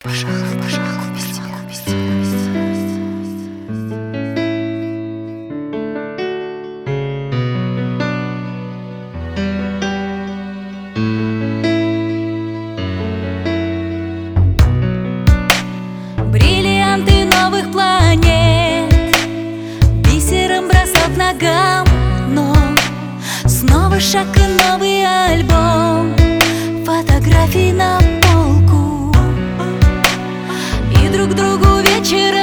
Бриллианты новых планет бисером бросок ногам, но снова шаг и новый альбом, фотографии на полку, и друг другу вечером